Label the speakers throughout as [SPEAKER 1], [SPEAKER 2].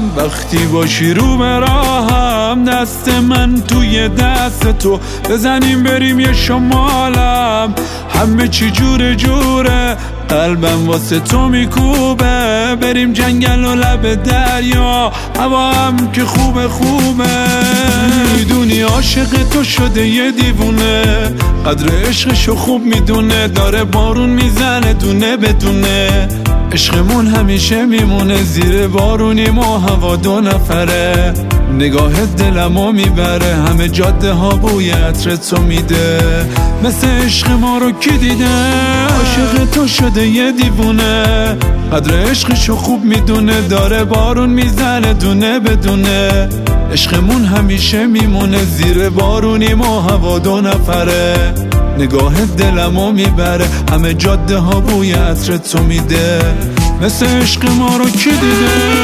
[SPEAKER 1] وقتی باشی رو به راهم، دست من توی دست تو، بزنیم بریم یه شمالم. همه چی جوره جوره، قلبم واسه تو میکوبه. بریم جنگل و لب دریا، هوا هم که خوبه خوبه. میدونی عاشق تو شده یه دیوونه، قدر عشقشو خوب میدونه. داره بارون میزنه دونه بدونه، عشقمون همیشه میمونه. زیر بارونیم و هوا دو نفره، نگاهت دلمو میبره. همه جاده ها بوی عطر تو میده، مثل عشق ما رو کی دیده؟ عاشق تو شده یه دیوونه، قدر عشقشو خوب میدونه. داره بارون میزنه دونه بدونه، عشقمون همیشه میمونه. زیر بارونیم و هوا دو نفره، نگاهت دلمو میبره. همه جاده ها بوی عطر تو میده، مثل عشق ما رو کی دیده؟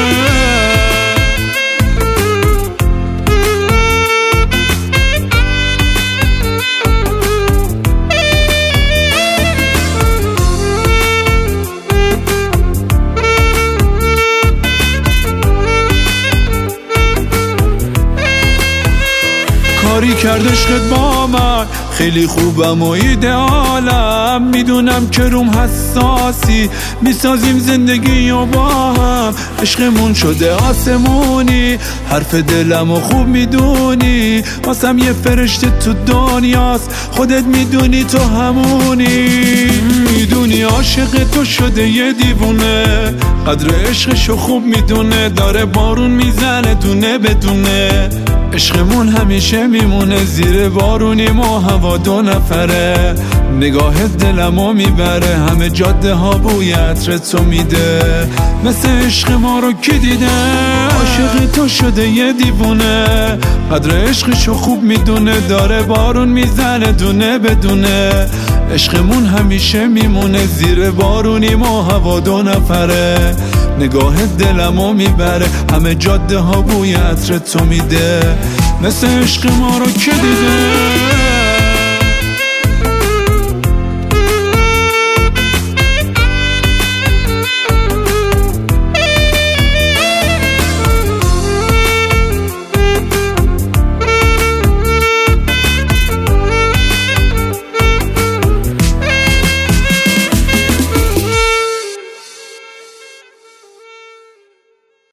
[SPEAKER 1] کاری کرد عشقت با من، خیلی خوبم و ایدئالم. میدونم که روم حساسی، میسازیم زندگی و با هم. عشقمون شده آسمونی، حرف دلم و خوب میدونی. واسم یه فرشته تو دنیاست، خودت میدونی تو همونی. میدونی عاشق تو شده یه دیوونه، قدر عشقشو خوب میدونه. داره بارون میزنه دونه بدونه، عشقمون همیشه میمونه. زیر بارونیم و هوا دو نفره، نگاهت دلمو میبره. همه جاده ها بوی عطر تو میده، مثل عشق ما رو کی دیده؟ عاشق تو شده یه دیوونه، قدر عشقشو خوب میدونه. داره بارون میزنه دونه بدونه، عشقمون همیشه میمونه. زیر بارونیم و هوا دو نفره، نگاهت دلمو میبره. همه جاده ها بوی عطر تو میده، مثل عشق ما رو کی دیده؟